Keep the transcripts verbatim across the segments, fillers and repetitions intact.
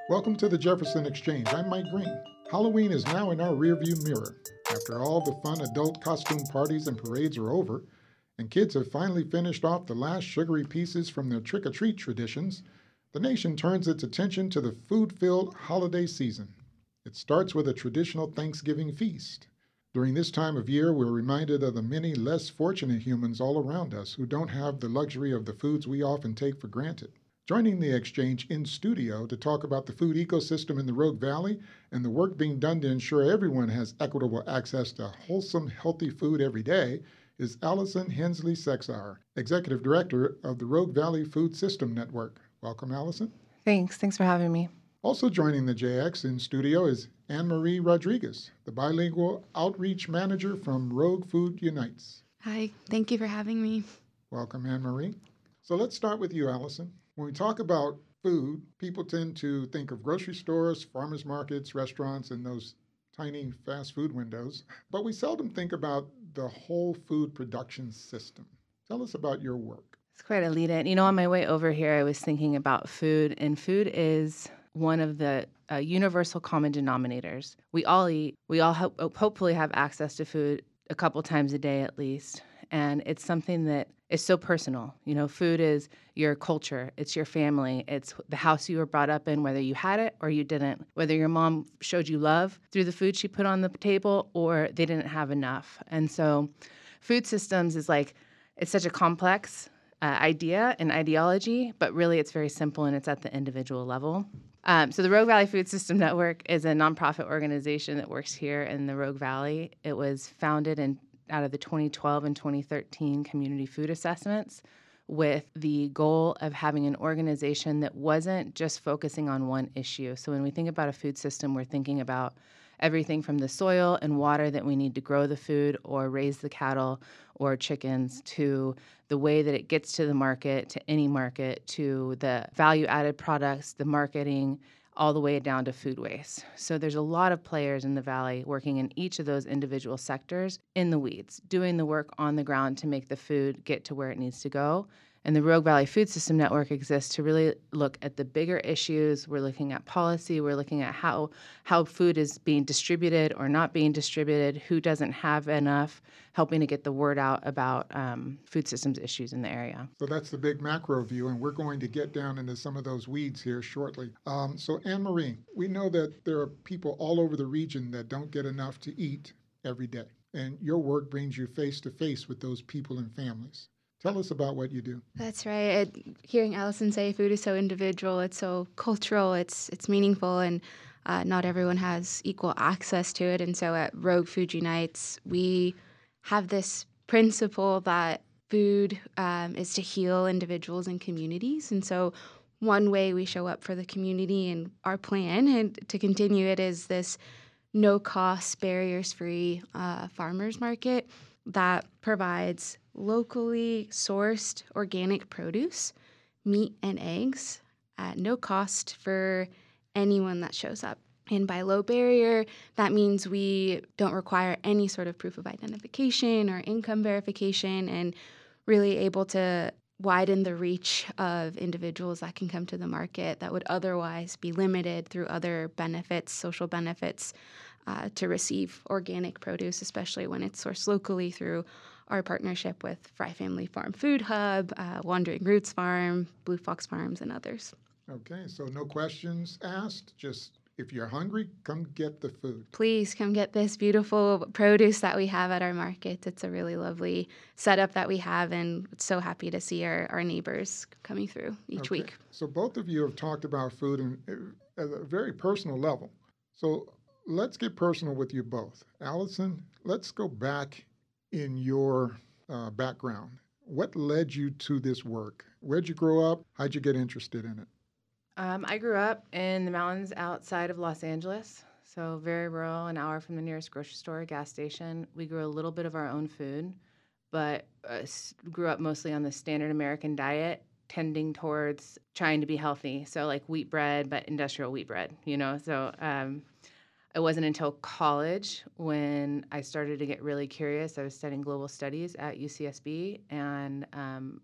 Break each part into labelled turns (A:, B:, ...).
A: Welcome to the Jefferson Exchange. I'm Mike Green. Halloween is now in our rearview mirror. After all the fun adult costume parties and parades are over, and kids have finally finished off the last sugary pieces from their trick or treat traditions, the nation turns its attention to the food filled holiday season. It starts with a traditional Thanksgiving feast. During this time of year, we're reminded of the many less fortunate humans all around us who don't have the luxury of the foods we often take for granted. Joining the exchange in studio to talk about the food ecosystem in the Rogue Valley and the work being done to ensure everyone has equitable access to wholesome, healthy food every day is Allison Hensley Sexauer, Executive Director of the Rogue Valley Food System Network. Welcome, Allison.
B: Thanks. Thanks for having me.
A: Also joining the J X in studio is Anne Marie Rodriguez, the bilingual outreach manager from Rogue Food Unites.
C: Hi, thank you for having me.
A: Welcome, Anne Marie. So let's start with you, Allison. When we talk about food, people tend to think of grocery stores, farmers markets, restaurants, and those tiny fast food windows, but we seldom think about the whole food production system. Tell us about your work.
B: It's quite a lead in. You know, on my way over here, I was thinking about food, and food is one of the uh, universal common denominators. We all eat. We all ho- hopefully have access to food a couple times a day at least. And it's something that is so personal. You know, food is your culture. It's your family. It's the house you were brought up in, whether you had it or you didn't, whether your mom showed you love through the food she put on the table or they didn't have enough. And so food systems is like, it's such a complex uh, idea and ideology, but really it's very simple and it's at the individual level. Um, so the Rogue Valley Food System Network is a nonprofit organization that works here in the Rogue Valley. It was founded in out of the twenty twelve and twenty thirteen community food assessments with the goal of having an organization that wasn't just focusing on one issue. So when we think about a food system, we're thinking about everything from the soil and water that we need to grow the food or raise the cattle or chickens to the way that it gets to the market, to any market, to the value-added products, the marketing, all the way down to food waste. So there's a lot of players in the valley working in each of those individual sectors in the weeds, doing the work on the ground to make the food get to where it needs to go. And the Rogue Valley Food System Network exists to really look at the bigger issues. We're looking at policy. We're looking at how how food is being distributed or not being distributed, who doesn't have enough, helping to get the word out about um, food systems issues in the area.
A: So that's the big macro view, and we're going to get down into some of those weeds here shortly. Um, so Anne Marie, we know that there are people all over the region that don't get enough to eat every day, and your work brings you face to face with those people and families. Tell us about what you do.
C: That's right. It, hearing Allison say food is so individual, it's so cultural, it's it's meaningful, and uh, not everyone has equal access to it. And so at Rogue Food Unites, we have this principle that food um, is to heal individuals and communities. And so one way we show up for the community and our plan and to continue it is this no-cost, barriers-free uh, farmers market that provides locally sourced organic produce, meat, and eggs at no cost for anyone that shows up. And by low barrier, that means we don't require any sort of proof of identification or income verification, and really able to widen the reach of individuals that can come to the market that would otherwise be limited through other benefits, social benefits, uh, to receive organic produce, especially when it's sourced locally through our partnership with Fry Family Farm Food Hub, uh, Wandering Roots Farm, Blue Fox Farms, and others.
A: Okay, so no questions asked, just if you're hungry, come get the food.
C: Please come get this beautiful produce that we have at our market. It's a really lovely setup that we have, and so happy to see our, our neighbors coming through each
A: Okay.
C: week.
A: So both of you have talked about food in, at a very personal level. So let's get personal with you both. Allison, let's go back in your uh, background. What led you to this work? Where'd you grow up? How'd you get interested in it?
B: Um, I grew up in the mountains outside of Los Angeles, so very rural, an hour from the nearest grocery store, gas station. We grew a little bit of our own food, but uh, s- grew up mostly on the standard American diet, tending towards trying to be healthy. So like wheat bread, but industrial wheat bread, you know? So um, it wasn't until college when I started to get really curious. I was studying global studies at U C S B, and um,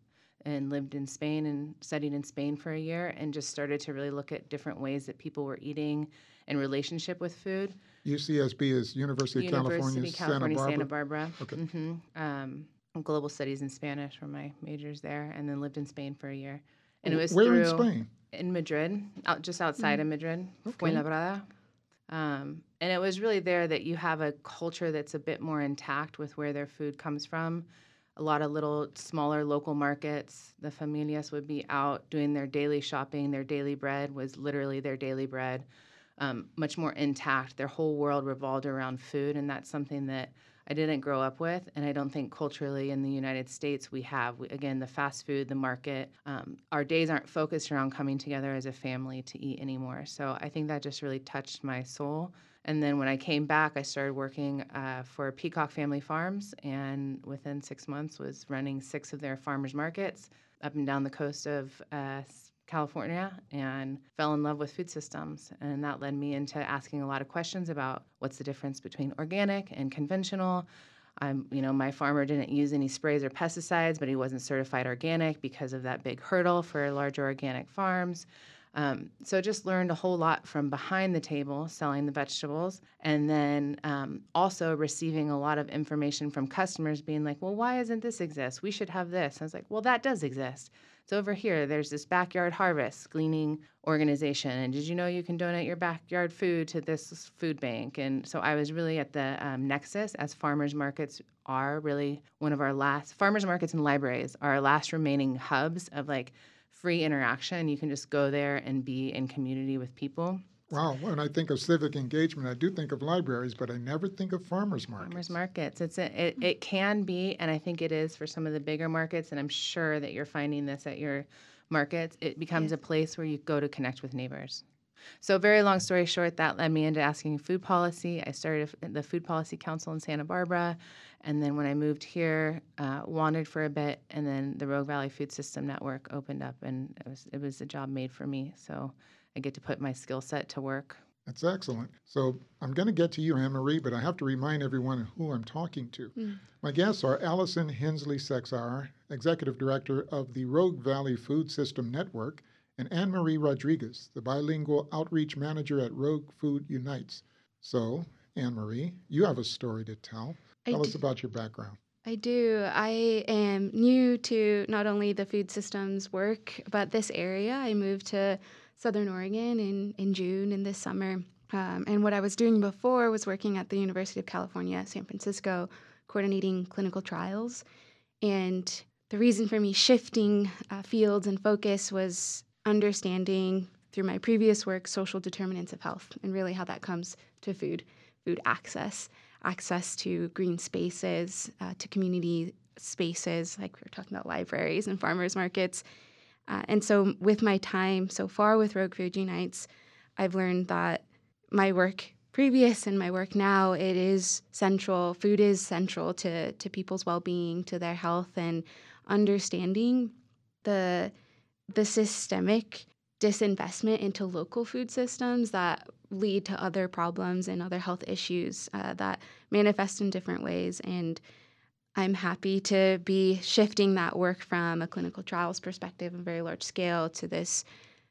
B: and lived in Spain and studied in Spain for a year and just started to really look at different ways that people were eating in relationship with food.
A: U C S B is University of California,
B: University of California,
A: Santa
B: Santa
A: Barbara.
B: Barbara.
A: Okay.
B: hmm Um, global studies in Spanish were my majors there, and then lived in Spain for a year. And it was
A: Where
B: through
A: in Spain?
B: in Madrid, out just outside of Madrid,
A: Okay.
B: Fuenlabrada. Um, and it was really there that you have a culture that's a bit more intact with where their food comes from. A lot of little smaller local markets. The familias would be out doing their daily shopping. Their daily bread was literally their daily bread. Um, much more intact. Their whole world revolved around food, and that's something that I didn't grow up with, and I don't think culturally in the United States we have. We, again, the fast food, the market, um, our days aren't focused around coming together as a family to eat anymore. So I think that just really touched my soul. And then when I came back, I started working uh, for Peacock Family Farms, and within six months was running six of their farmers markets up and down the coast of uh, California, and fell in love with food systems. And that led me into asking a lot of questions about what's the difference between organic and conventional. I'm, you know, my farmer didn't use any sprays or pesticides, but he wasn't certified organic because of that big hurdle for larger organic farms. Um, so just learned a whole lot from behind the table, selling the vegetables, and then um, also receiving a lot of information from customers being like, well, why doesn't this exist? We should have this. I was like, well, that does exist. It's over here. There's this backyard harvest gleaning organization. And did you know you can donate your backyard food to this food bank? And so I was really at the um, nexus, as farmers markets are really one of our last, farmers markets and libraries are our last remaining hubs of like free interaction. You can just go there and be in community with people.
A: Wow. When I think of civic engagement, I do think of libraries, but I never think of farmers markets.
B: Farmers markets. It's a, it, it can be, and I think it is for some of the bigger markets, and I'm sure that you're finding this at your markets. It becomes
C: Yes.
B: a place where you go to connect with neighbors. So very long story short, that led me into asking food policy. I started the Food Policy Council in Santa Barbara, and then when I moved here, uh, wandered for a bit, and then the Rogue Valley Food System Network opened up, and it was it was a job made for me. So I get to put my skill set to work.
A: That's excellent. So I'm going to get to you, Anne Marie, but I have to remind everyone who I'm talking to.
C: Mm.
A: My guests are Allison Hensley Sexar, Executive Director of the Rogue Valley Food System Network, and Anne Marie Rodriguez, the Bilingual Outreach Manager at Rogue Food Unites. So, Anne Marie, you have a story to tell.
C: I
A: Tell us
C: do.
A: about your background.
C: I do. I am new to not only the food systems work, but this area. I moved to Southern Oregon in, in June in this summer. Um, and what I was doing before was working at the University of California, San Francisco, coordinating clinical trials. And the reason for me shifting uh, fields and focus was understanding through my previous work social determinants of health and really how that comes to food, food access, access to green spaces, uh, to community spaces, like we were talking about libraries and farmers markets. Uh, and so with my time so far with Rogue Food Unites, I've learned that my work previous and my work now, it is central, food is central to, to people's well-being, to their health, and understanding the the systemic disinvestment into local food systems that lead to other problems and other health issues uh, that manifest in different ways. And I'm happy to be shifting that work from a clinical trials perspective, a very large scale, to this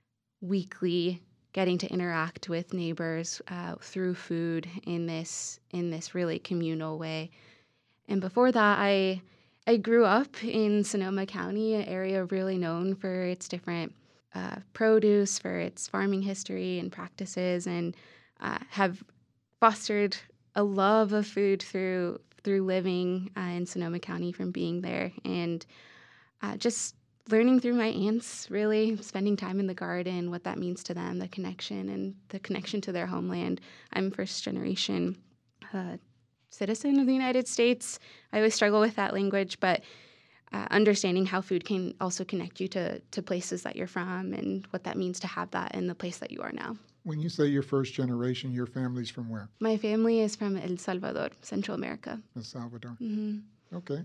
C: weekly getting to interact with neighbors uh, through food in this in this really communal way. And before that, I I grew up in Sonoma County, an area really known for its different uh, produce, for its farming history and practices, and uh, have fostered a love of food through through living uh, in Sonoma County from being there, and uh, just learning through my aunts, really spending time in the garden, what that means to them, the connection and the connection to their homeland. I'm first generation uh, citizen of the United States. I always struggle with that language, but uh, understanding how food can also connect you to, to places that you're from and what that means to have that in the place that you are now.
A: When you say you're first generation, your family's from where?
C: My family is from El Salvador, Central America.
A: El Salvador.
C: Mm-hmm.
A: Okay.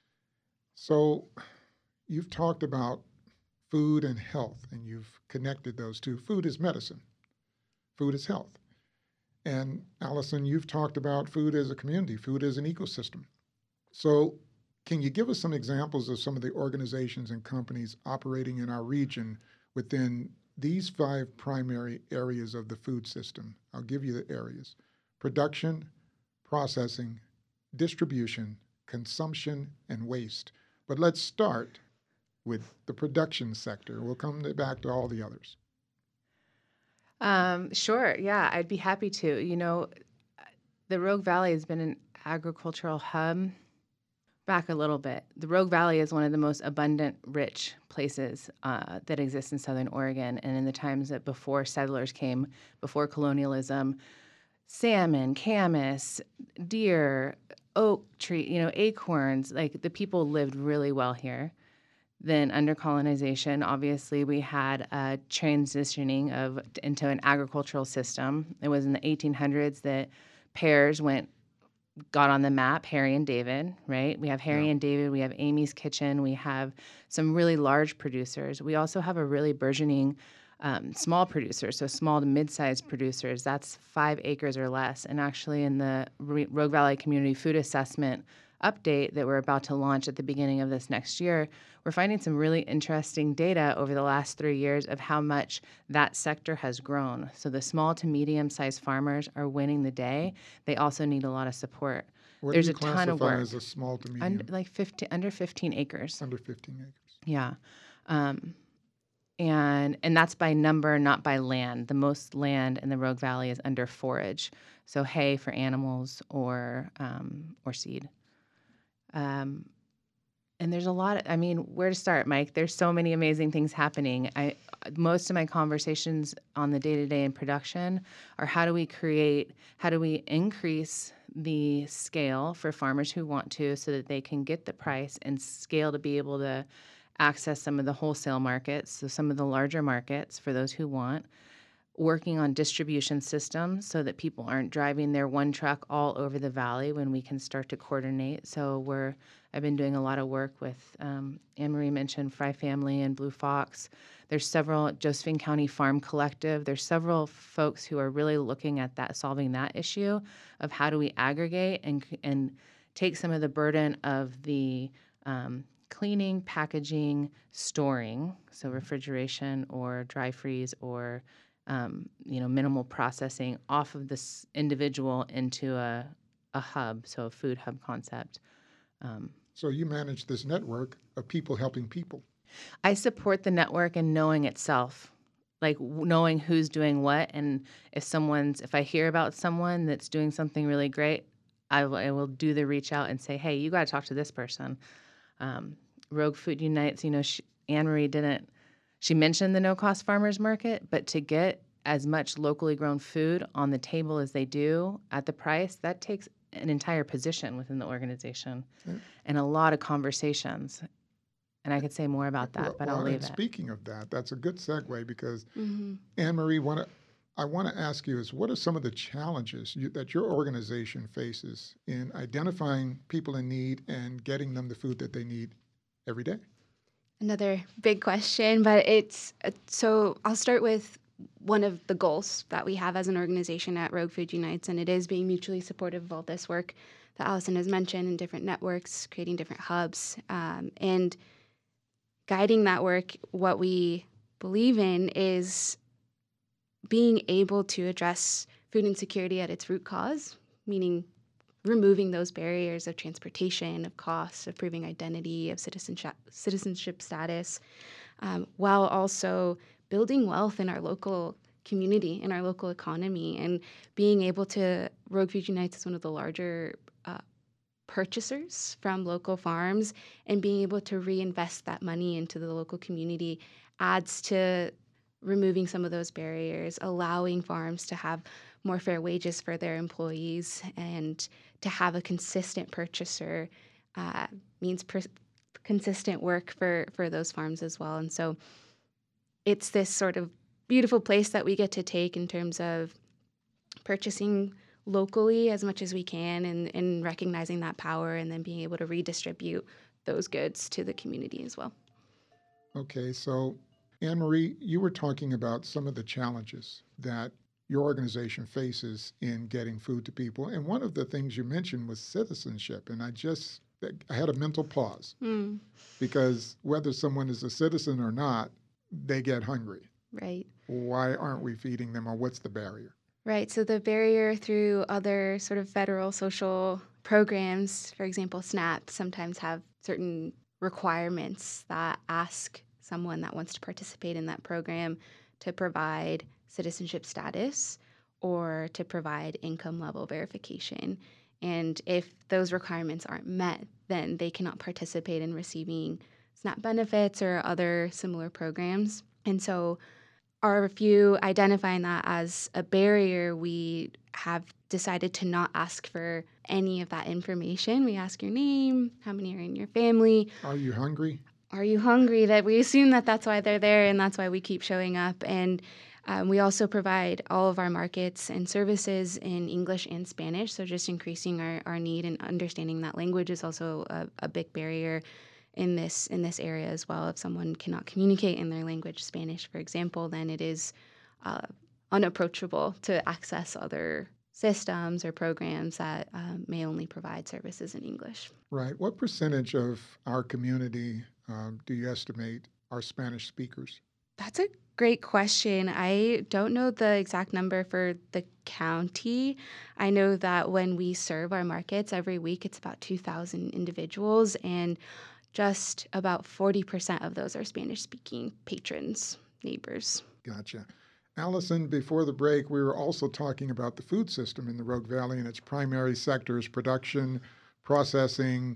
A: So you've talked about food and health, and you've connected those two. Food is medicine. Food is health. And Allison, you've talked about food as a community, food as an ecosystem. So Can you give us some examples of some of the organizations and companies operating in our region within these five primary areas of the food system? I'll give you the areas: production, processing, distribution, consumption, and waste. But let's start with the production sector. We'll come back to all the others.
B: Um, sure. Yeah, I'd be happy to. You know, the Rogue Valley has been an agricultural hub. Back a little bit. The Rogue Valley is one of the most abundant, rich places uh, that exist in Southern Oregon. And in the times that before settlers came, before colonialism, salmon, camas, deer, oak tree, you know, acorns, like the people lived really well here. Then under colonization, obviously we had a transitioning of into an agricultural system. It was in the eighteen hundreds that pears went got on the map, Harry and David, right? We have Harry
A: Yeah.
B: and David, we have Amy's Kitchen, we have some really large producers. We also have a really burgeoning um, small producers, so small to mid-sized producers. That's five acres or less. And actually in the Re- Rogue Valley Community Food Assessment update that we're about to launch at the beginning of this next year, we're finding some really interesting data over the last three years of how much that sector has grown. So the small to medium-sized farmers are winning the day. They also need a lot of support.
A: What
B: There's
A: do you
B: a ton of
A: classify
B: work.
A: as a small to medium?
B: Under, like fifteen, under fifteen acres.
A: Under fifteen acres.
B: Yeah. Um, and and that's by number, not by land. The most land in the Rogue Valley is under forage, so hay for animals or um, or seed. Um, and there's a lot of, I mean, where to start, Mike? There's so many amazing things happening. I most of my conversations on the day-to-day in production are how do we create, how do we increase the scale for farmers who want to so that they can get the price and scale to be able to access some of the wholesale markets, so some of the larger markets for those who want, working on distribution systems so that people aren't driving their one truck all over the valley when we can start to coordinate. So we're, I've been doing a lot of work with, um, Anne-Marie mentioned Fry Family and Blue Fox. There's several, Josephine County Farm Collective. There's several folks who are really looking at that, solving that issue of how do we aggregate and and take some of the burden of the um, cleaning, packaging, storing, so refrigeration or dry freeze or um, you know, minimal processing off of this individual into a, a hub, so a food hub concept. Um,
A: So you manage this network of people helping people.
B: I support the network and knowing itself, like w- knowing who's doing what, and if someone's, if I hear about someone that's doing something really great, I will, I will do the reach out and say, hey, you got to talk to this person. Um, Rogue Food Unites, you know, she, Anne Marie didn't, she mentioned the no cost farmers market, but to get as much locally grown food on the table as they do at the price, that takes an entire position within the organization
A: Yeah.
B: and a lot of conversations. And I could say more about that,
A: Well,
B: but
A: well,
B: I'll leave
A: and
B: it.
A: speaking of that, that's a good segue because
C: Mm-hmm.
A: Anne Marie, want to, I want to ask you is what are some of the challenges you, that your organization faces in identifying people in need and getting them the food that they need every day?
C: Another big question, but it's uh, so I'll start with one of the goals that we have as an organization at Rogue Food Unites, and it is being mutually supportive of all this work that Allison has mentioned in different networks, creating different hubs, um, and guiding that work. What we believe in is being able to address food insecurity at its root cause, meaning removing those barriers of transportation, of cost, of proving identity, of citizenship, citizenship status, um, while also building wealth in our local community, in our local economy, and being able to, Rogue Food Unites is one of the larger uh, purchasers from local farms, and being able to reinvest that money into the local community adds to removing some of those barriers, allowing farms to have more fair wages for their employees, and to have a consistent purchaser uh, means per- consistent work for, for those farms as well. And so it's this sort of beautiful place that we get to take in terms of purchasing locally as much as we can, and, and recognizing that power, and then being able to redistribute those goods to the community as well.
A: Okay, so Anne Marie, you were talking about some of the challenges that your organization faces in getting food to people. And one of the things you mentioned was citizenship. And I just I had a mental pause
C: Mm,
A: because whether someone is a citizen or not, they get hungry.
C: right.
A: Why aren't we feeding them, or what's the barrier?
C: Right. So the barrier through other sort of federal social programs, for example, SNAP, sometimes have certain requirements that ask someone that wants to participate in that program to provide citizenship status or to provide income level verification. And if those requirements aren't met, then they cannot participate in receiving SNAP benefits or other similar programs. And so or if you identifying that as a barrier, we have decided to not ask for any of that information. We ask your name, how many are in your family,
A: Are you hungry?
C: are you hungry? That we assume that that's why they're there, and that's why we keep showing up. And um, we also provide all of our markets and services in English and Spanish. So just increasing our, our need and understanding that language is also a, a big barrier in this in this area as well. If someone cannot communicate in their language, Spanish, for example, then it is uh, unapproachable to access other systems or programs that uh, may only provide services in English.
A: Right. What percentage of our community um, do you estimate are Spanish speakers?
C: That's a great question. I don't know the exact number for the county. I know that when we serve our markets every week, it's about two thousand individuals, and just about forty percent of those are Spanish speaking patrons, neighbors.
A: Gotcha. Allison, before the break, we were also talking about the food system in the Rogue Valley and its primary sectors: production, processing,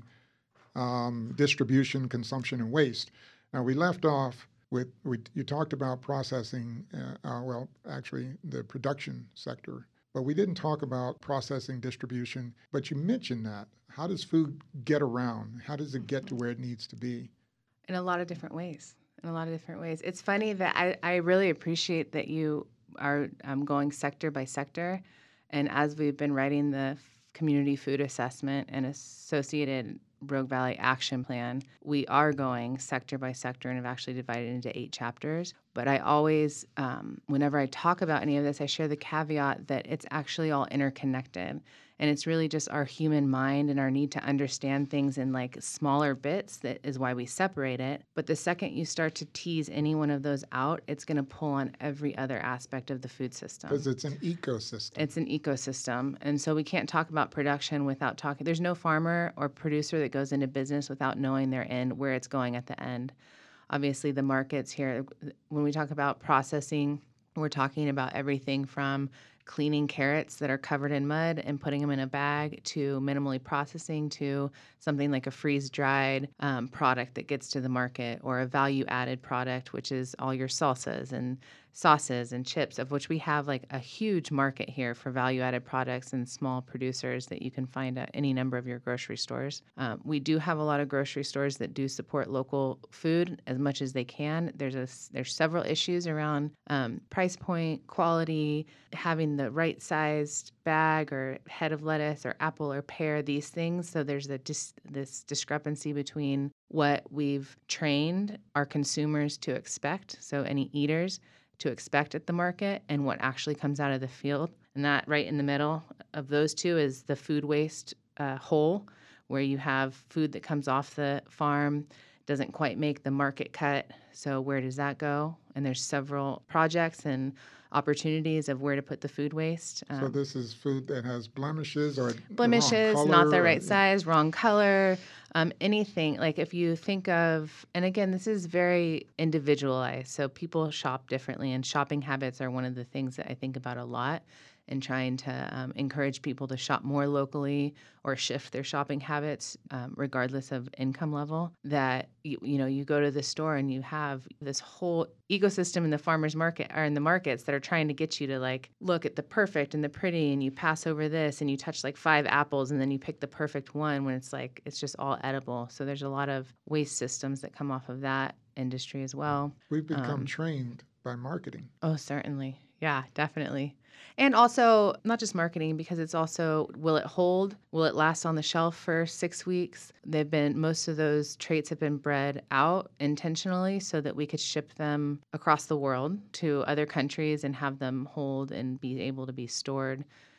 A: um, distribution, consumption, and waste. Now, we left off with, we, you talked about processing, uh, uh, well, actually, the production sector, but we didn't talk about processing, distribution, but you mentioned that. How does food get around? How does it get to where it needs to be?
B: In a lot of different ways. In a lot of different ways. It's funny that I, I really appreciate that you are um, going sector by sector. And as we've been writing the f- community food assessment and associated Rogue Valley action plan, we are going sector by sector and have actually divided into eight chapters. But I always, um, whenever I talk about any of this, I share the caveat that it's actually all interconnected. And it's really just our human mind and our need to understand things in like smaller bits that is why we separate it. But the second you start to tease any one of those out, it's going to pull on every other aspect of the food system.
A: Because it's an ecosystem.
B: It's an ecosystem. And so we can't talk about production without talking. There's no farmer or producer that goes into business without knowing their end, where it's going at the end. Obviously, the markets here, when we talk about processing, we're talking about everything from cleaning carrots that are covered in mud and putting them in a bag to minimally processing to something like a freeze-dried um, product that gets to the market, or a value-added product, which is all your salsas and sauces and chips, of which we have like a huge market here for value-added products and small producers that you can find at any number of your grocery stores. Um, we do have a lot of grocery stores that do support local food as much as they can. There's a there's several issues around um, price point, quality, having the right sized bag or head of lettuce or apple or pear, these things. So there's a dis- this discrepancy between what we've trained our consumers to expect, so any eaters to expect at the market, and what actually comes out of the field. And that right in the middle of those two is the food waste uh, hole, where you have food that comes off the farm, doesn't quite make the market cut. So where does that go? And there's several projects and opportunities of where to put the food waste. Um,
A: So this is food that has blemishes or the wrong
B: blemishes,
A: color
B: not the
A: or-
B: right size, wrong color, um, anything. Like if you think of, and again, this is very individualized. So people shop differently, and shopping habits are one of the things that I think about a lot in trying to um, encourage people to shop more locally or shift their shopping habits, um, regardless of income level. That you, you know, you go to the store and you have this whole ecosystem in the farmers market or in the markets that are trying to get you to like look at the perfect and the pretty, and you pass over this and you touch like five apples and then you pick the perfect one when it's like it's just all edible. So there's a lot of waste systems that come off of that industry as well.
A: We've become
B: Um,
A: trained by marketing.
B: Oh, certainly. Yeah, definitely. And also, not just marketing, because it's also, will it hold? Will it last on the shelf for six weeks? They've been, most of those traits have been bred out intentionally so that we could ship them across the world to other countries and have them hold and be able to be stored.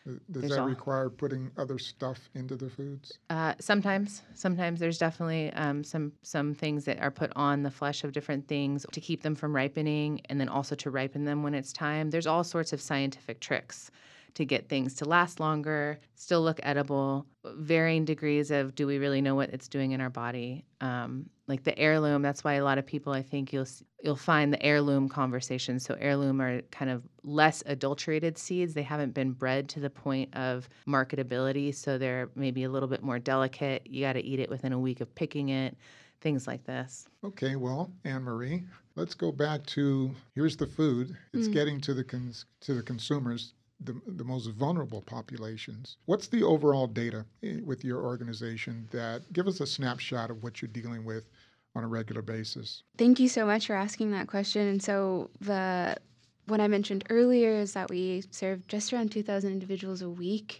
A: Th- Does
B: There's
A: that
B: all-
A: require putting other stuff into the foods?
B: Uh, sometimes, sometimes there's definitely um, some some things that are put on the flesh of different things to keep them from ripening, and then also to ripen them when it's time. There's all sorts of scientific tricks to get things to last longer, still look edible, varying degrees of do we really know what it's doing in our body. Um, like the heirloom, that's why a lot of people, I think you'll s- you'll find the heirloom conversation. So heirloom are kind of less adulterated seeds. They haven't been bred to the point of marketability, so they're maybe a little bit more delicate. You got to eat it within a week of picking it, things like this.
A: Okay, well, Anne Marie, let's go back to here's the food. It's
C: Mm.
A: getting to the cons- to the consumers, the, the most vulnerable populations. What's the overall data eh, with your organization that give us a snapshot of what you're dealing with on a regular basis?
C: Thank you so much for asking that question. And so the what I mentioned earlier is that we serve just around two thousand individuals a week.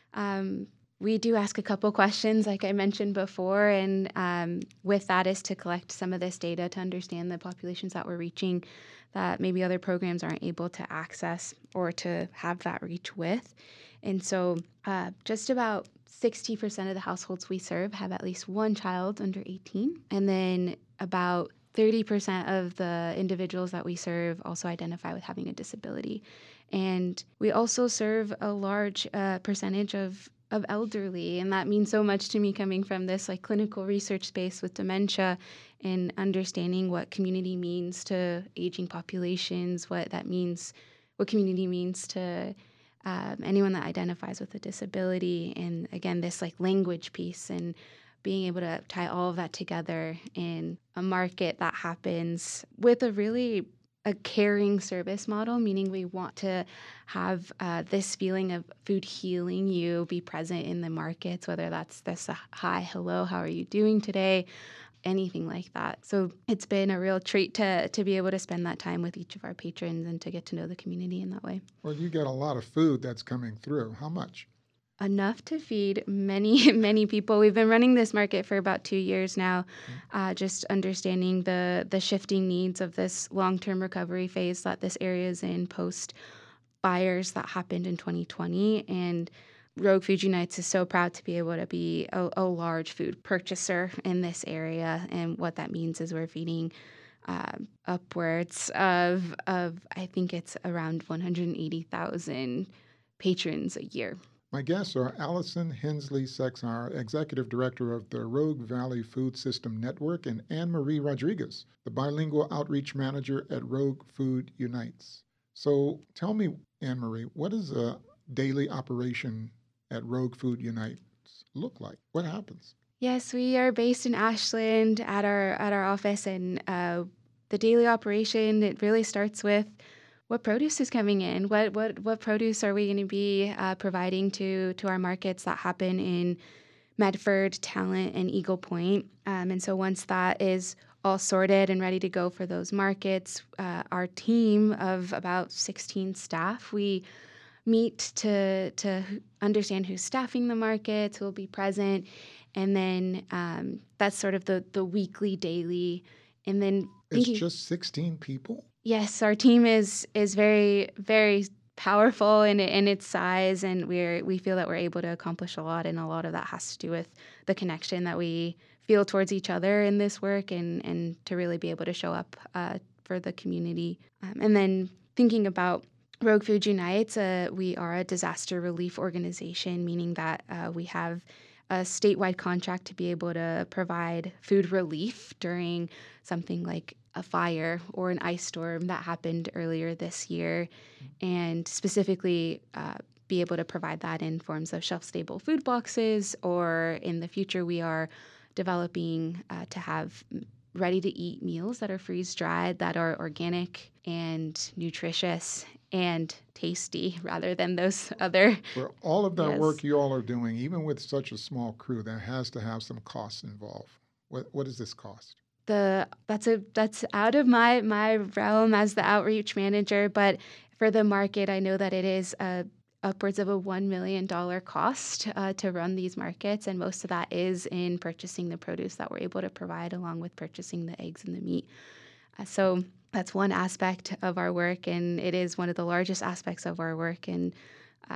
C: Um, we do ask a couple questions, like I mentioned before, and um, with that is to collect some of this data to understand the populations that we're reaching that maybe other programs aren't able to access or to have that reach with. And so uh, just about sixty percent of the households we serve have at least one child under eighteen. And then about thirty percent of the individuals that we serve also identify with having a disability. And we also serve a large uh, percentage of of elderly, and that means so much to me coming from this like clinical research space with dementia and understanding what community means to aging populations, what that means, what community means to um, anyone that identifies with a disability, and again this like language piece and being able to tie all of that together in a market that happens with a really a caring service model, meaning we want to have uh, this feeling of food healing you be present in the markets, whether that's this uh, hi, hello, how are you doing today, anything like that. So it's been a real treat to to be able to spend that time with each of our patrons and to get to know the community in that way.
A: Well, you get a lot of food that's coming through. How much?
C: Enough to feed many, many people. We've been running this market for about two years now, uh, just understanding the the shifting needs of this long-term recovery phase that this area is in post fires that happened in twenty twenty. And Rogue Food Unites is so proud to be able to be a, a large food purchaser in this area. And what that means is we're feeding uh, upwards of, of, I think it's around one hundred eighty thousand patrons a year.
A: My guests are Allison Hensley Sexar, Executive Director of the Rogue Valley Food System Network, and Anne Marie Rodriguez, the Bilingual Outreach Manager at Rogue Food Unites. So tell me, Anne Marie, what does a daily operation at Rogue Food Unites look like? What happens?
C: Yes, we are based in Ashland at our at our office, and uh, the daily operation it really starts with what produce is coming in. What what what produce are we going to be uh, providing to to our markets that happen in Medford, Talent, and Eagle Point? Um, and so once that is all sorted and ready to go for those markets, uh, our team of about sixteen staff, we meet to to understand who's staffing the markets, who will be present, and then um, that's sort of the the weekly, daily, and then
A: It's
C: thinking.
A: just sixteen people?
C: Yes, our team is is very very powerful in in its size, and we're we feel that we're able to accomplish a lot, and a lot of that has to do with the connection that we feel towards each other in this work, and and to really be able to show up uh, for the community, um, and then thinking about Rogue Food Unites, uh, we are a disaster relief organization, meaning that uh, we have a statewide contract to be able to provide food relief during something like a fire or an ice storm that happened earlier this year, and specifically uh, be able to provide that in forms of shelf-stable food boxes, or in the future we are developing uh, to have ready-to-eat meals that are freeze-dried, that are organic and nutritious and tasty rather than those other.
A: For all of that
C: Yes.
A: work you all are doing, even with such a small crew, there has to have some costs involved. What, what does this cost?
C: The that's a that's out of my my realm as the outreach manager, but for the market, I know that it is uh, upwards of a one million dollar cost uh, to run these markets, and most of that is in purchasing the produce that we're able to provide, along with purchasing the eggs and the meat. Uh, so that's one aspect of our work, and it is one of the largest aspects of our work. And uh,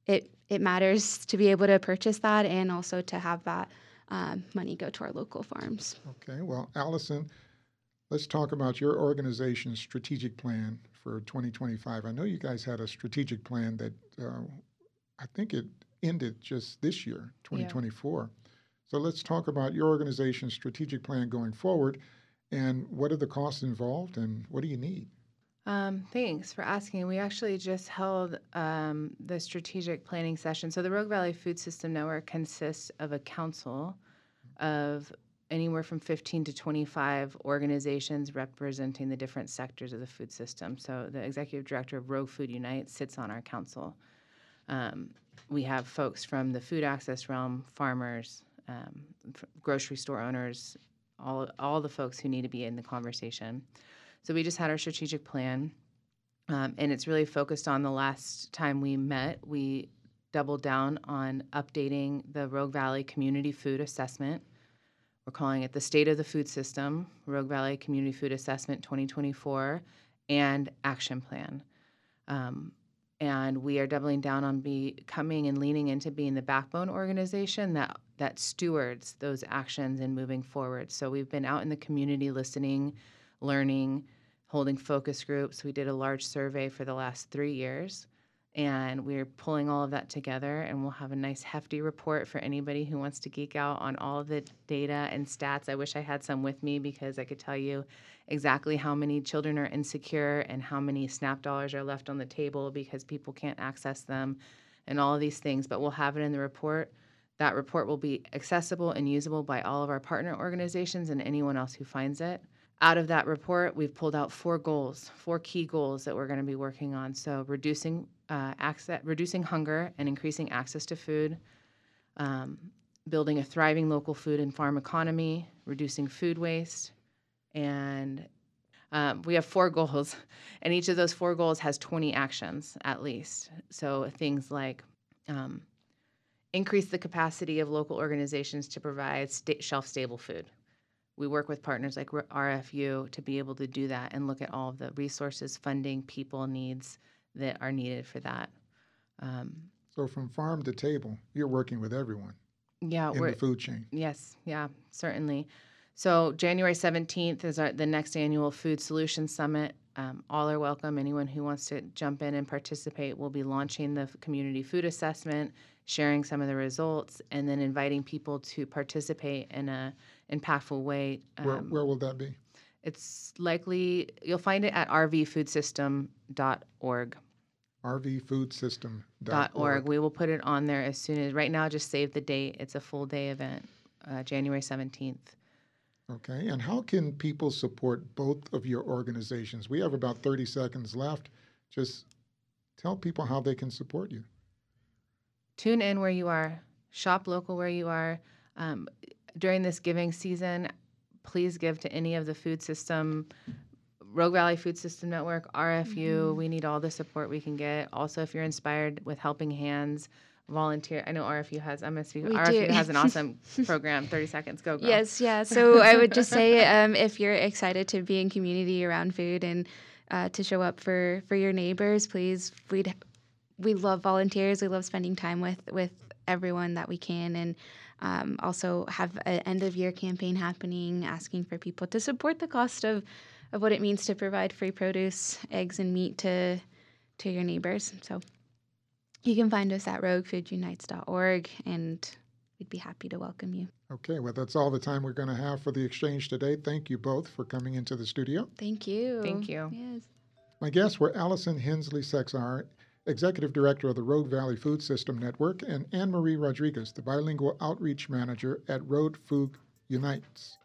C: it it matters to be able to purchase that and also to have that um, money go to our local farms.
A: Okay, well, Allison, let's talk about your organization's strategic plan for twenty twenty-five. I know you guys had a strategic plan that uh, I think it ended just this year, twenty twenty-four. Yeah. So let's talk about your organization's strategic plan going forward, and what are the costs involved, and what do you need?
B: Um, thanks for asking. We actually just held um, the strategic planning session. So the Rogue Valley Food System Network consists of a council of anywhere from fifteen to twenty-five organizations representing the different sectors of the food system. So the executive director of Rogue Food Unite sits on our council. Um, we have folks from the food access realm, farmers, um, grocery store owners, all all the folks who need to be in the conversation. So we just had our strategic plan, um, and it's really focused on the last time we met. We doubled down on updating the Rogue Valley Community Food Assessment. We're calling it the State of the Food System, Rogue Valley Community Food Assessment twenty twenty-four, and Action Plan. Um, and we are doubling down on becoming and leaning into being the backbone organization that, that stewards those actions and moving forward. So we've been out in the community listening, learning, holding focus groups. We did a large survey for the last three years, and we're pulling all of that together, and we'll have a nice hefty report for anybody who wants to geek out on all of the data and stats. I wish I had some with me because I could tell you exactly how many children are insecure and how many SNAP dollars are left on the table because people can't access them and all of these things, but we'll have it in the report. That report will be accessible and usable by all of our partner organizations and anyone else who finds it. Out of that report, we've pulled out four goals, four key goals that we're going to be working on. So reducing uh, access, reducing hunger and increasing access to food, um, building a thriving local food and farm economy, reducing food waste, and um, we have four goals, and each of those four goals has twenty actions at least. So things like um, increase the capacity of local organizations to provide sta- shelf-stable food. We work with partners like R F U to be able to do that and look at all of the resources, funding, people, needs that are needed for that. Um,
A: so from farm to table, you're working with everyone
B: yeah,
A: in
B: we're,
A: the food chain.
B: Yes, yeah, certainly. So January seventeenth is our, the next annual Food Solutions Summit. Um, all are welcome. Anyone who wants to jump in and participate. We'll be launching the community food assessment, sharing some of the results, and then inviting people to participate in a impactful way. Um,
A: where, where will that be?
B: It's likely, you'll find it at r v food system dot org.
A: r v food system
B: dot org. We will put it on there as soon as, right now, just save the date. It's a full day event, uh, January seventeenth.
A: Okay, and how can people support both of your organizations? We have about thirty seconds left. Just tell people how they can support you.
B: Tune in where you are. Shop local where you are. Um, during this giving season, please give to any of the food system, Rogue Valley Food System Network, R F U. Mm-hmm. We need all the support we can get. Also, if you're inspired with Helping Hands, volunteer. I know R F U has M S V.
C: We
B: R F U
C: do.
B: has an awesome program. thirty seconds. Go, girl.
C: Yes, yeah. So I would just say um, if you're excited to be in community around food and uh, to show up for, for your neighbors, please, we'd we love volunteers. We love spending time with, with everyone that we can, and um, also have an end of year campaign happening, asking for people to support the cost of, of what it means to provide free produce, eggs, and meat to to your neighbors. So you can find us at rogue food unites dot org, and we'd be happy to welcome you.
A: Okay, well, that's all the time we're going to have for the exchange today. Thank you both for coming into the studio.
C: Thank you.
B: Thank you.
C: Yes.
A: My guests were Allison Hensley Sexar, Executive Director of the Rogue Valley Food System Network, and Anne Marie Rodriguez, the Bilingual Outreach Manager at Rogue Food Unites.